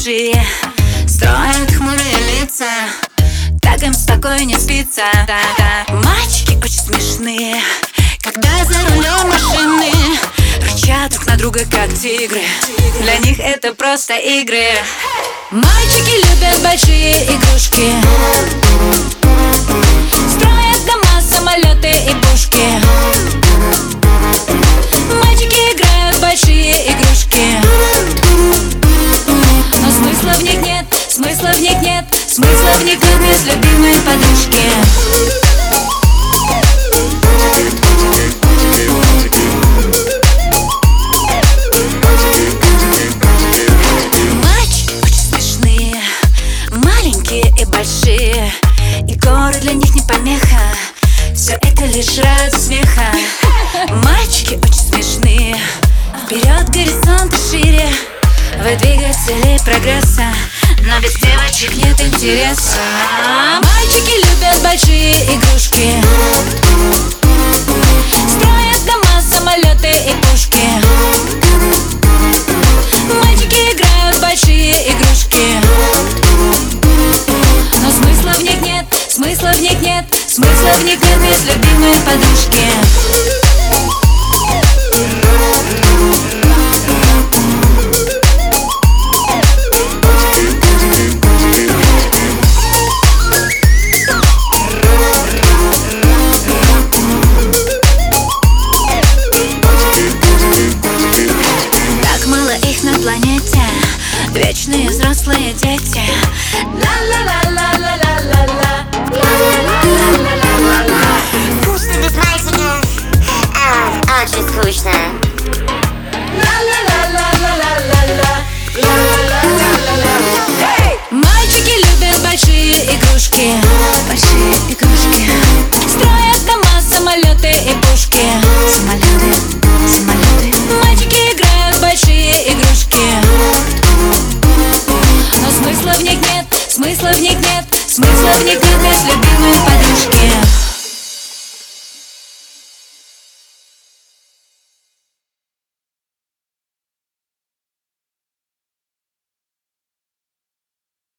большие, строят хмурые лица, так им спокойно не спится. Мальчики очень смешные, когда за рулем машины рычат друг на друга, как тигры. Для них это просто игры. Мальчики любят большие игрушки, строят дома, самолеты и пушки. Мальчики играют в большие игрушки, но смысла в них нет, смысла в них нет, смысла в них нет без любимой подружки. И большие, и горы для них не помеха. Все это лишь ради смеха. Мальчики очень смешные, вперед горизонты шире, вы двигатели прогресса, но без девочек нет интереса. Мальчики любят большие игрушки, строят дома, самолеты и пушки. Мальчики играют в большие игрушки, но смысла в них нет, смысла в них нет, смысла в них нет без любимой подружки. Так мало их на планете, вечные взрослые дети. Скучно без мальчиков, очень скучно. Мальчики любят большие игрушки, большие игрушки, строят дома, самолеты и пушки.